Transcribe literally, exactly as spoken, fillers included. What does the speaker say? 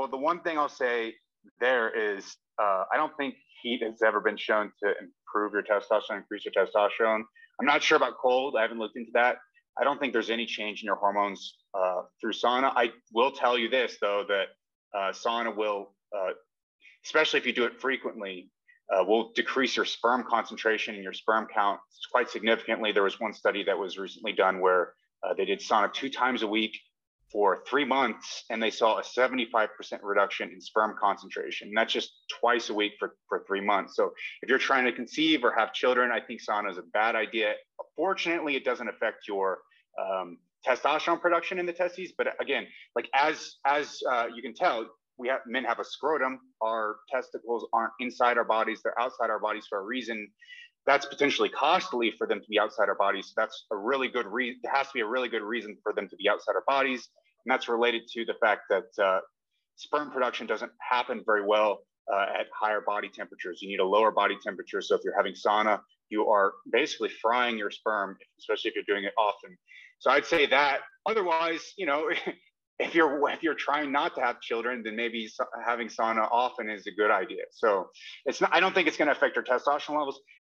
the one thing I'll say there is, uh, I don't think heat has ever been shown to improve your testosterone, increase your testosterone. I'm not sure about cold. I haven't looked into that. I don't think there's any change in your hormones uh, through sauna. I will tell you this, though, that uh, sauna will, uh, especially if you do it frequently, uh, will decrease your sperm concentration and your sperm count quite significantly. There was one study that was recently done where uh, they did sauna two times a week for three months, and they saw a seventy-five percent reduction in sperm concentration. And that's just twice a week for, for three months. So if you're trying to conceive or have children, I think sauna is a bad idea. Fortunately, it doesn't affect your um, testosterone production in the testes. But again, like as as uh, you can tell, we have men have a scrotum. Our testicles aren't inside our bodies; they're outside our bodies for a reason. That's potentially costly for them to be outside our bodies. So that's a really good reason. There has to be a really good reason for them to be outside our bodies. And that's related to the fact that uh, sperm production doesn't happen very well uh, at higher body temperatures. You need a lower body temperature. So if you're having sauna, you are basically frying your sperm, especially if you're doing it often. So I'd say that. Otherwise, you know, if you're if you're trying not to have children, then maybe having sauna often is a good idea. So it's not. I don't think it's going to affect your testosterone levels.